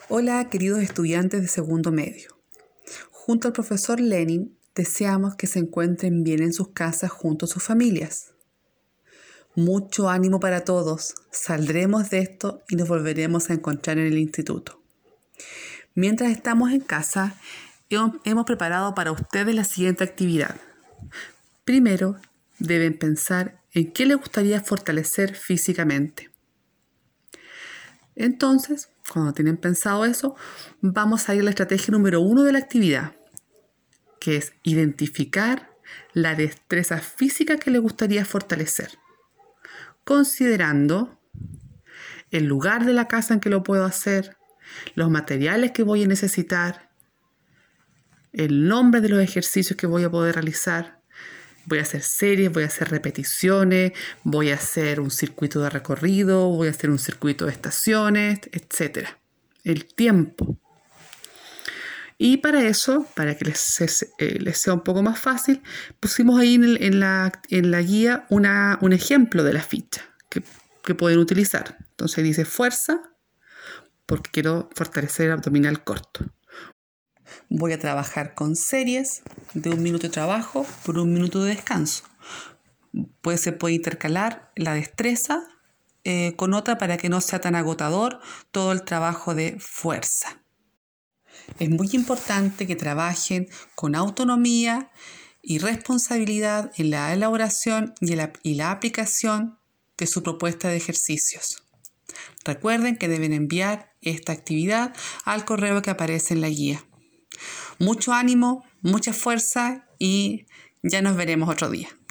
Hola, queridos estudiantes de segundo medio. Junto al profesor Lenin, deseamos que se encuentren bien en sus casas junto a sus familias. Mucho ánimo para todos. Saldremos de esto y nos volveremos a encontrar en el instituto. Mientras estamos en casa, hemos preparado para ustedes la siguiente actividad. Primero, deben pensar en qué les gustaría fortalecer físicamente. Entonces, cuando tienen pensado eso, vamos a ir a la estrategia número 1 de la actividad, que es identificar la destreza física que les gustaría fortalecer, considerando el lugar de la casa en que lo puedo hacer, los materiales que voy a necesitar, el nombre de los ejercicios que voy a poder realizar. Voy a hacer series, voy a hacer repeticiones, voy a hacer un circuito de recorrido, voy a hacer un circuito de estaciones, etc. El tiempo. Y para eso, para que les sea un poco más fácil, pusimos ahí en la guía un ejemplo de la ficha que pueden utilizar. Entonces dice fuerza, porque quiero fortalecer el abdominal corto. Voy a trabajar con series de 1 minuto de trabajo por 1 minuto de descanso. Se puede intercalar la destreza con otra para que no sea tan agotador todo el trabajo de fuerza. Es muy importante que trabajen con autonomía y responsabilidad en la elaboración y la aplicación de su propuesta de ejercicios. Recuerden que deben enviar esta actividad al correo que aparece en la guía. Mucho ánimo, mucha fuerza y ya nos veremos otro día.